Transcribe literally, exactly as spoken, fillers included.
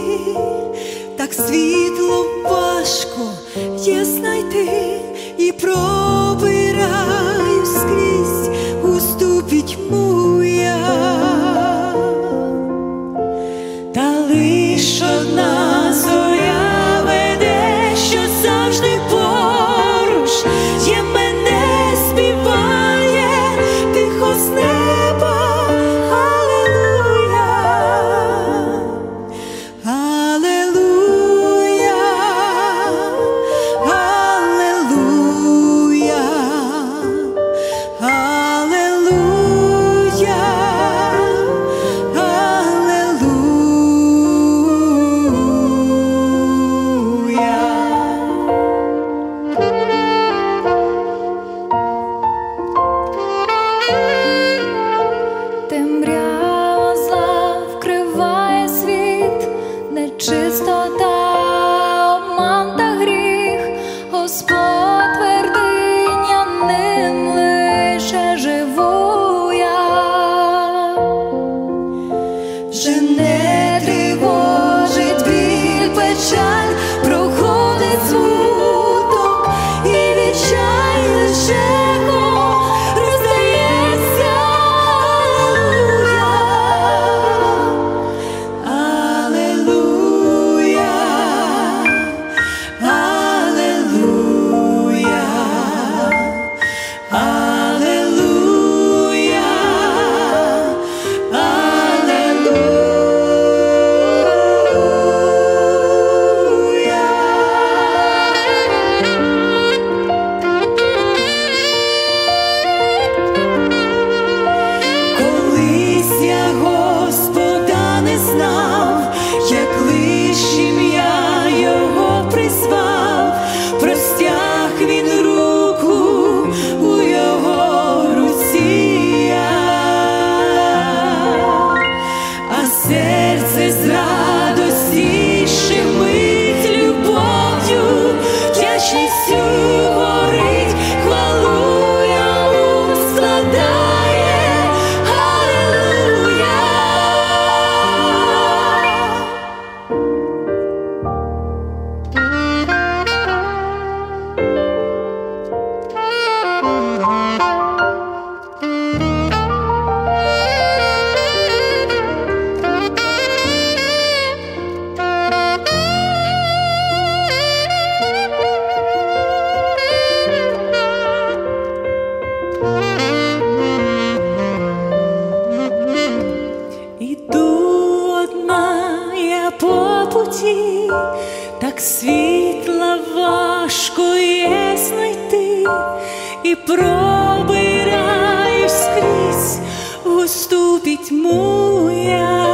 так світло важко є знайти, і пробираю скрізь густу пітьму я. Та лиш одна зоря веде, що завжди поруч є, мене співає тихо з неба. Алілуя, алілуя, алілуя, алілуя, темрява зла вкриває світ, нечистота, обман та гріх. Господь твердиня, ним лише живу я. Вже не тривожить біль, печаль, проходить смуток, і відчай лише роздається. Алілуя, алілуя, алілуя, колись я Господа не знав, як лиш ім'я Його призвав, простяг Він руку, у Його руці я, а серце з радості щемить любов'ю, вдячністю горить, хвалу Йому складає. Алілуя. Іду одна я по путі, так світла важко є знайти, і пробираю скрізь густу пітьму я.